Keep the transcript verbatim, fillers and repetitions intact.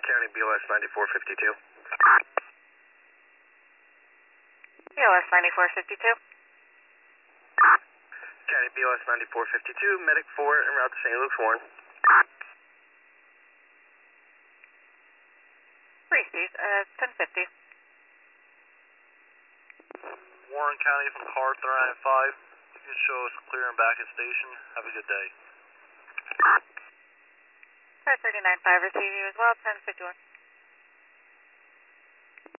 County, B L S ninety-four fifty-two. B L S ninety-four fifty-two. County, B L S ninety-four fifty-two, Medic four en route to Saint Luke's, Warren. Three Steve, uh, ten fifty. Warren County from car three five. You can show us clear and back at station. Have a good day. Car thirty-nine five, receive you as well, ten fifty-one.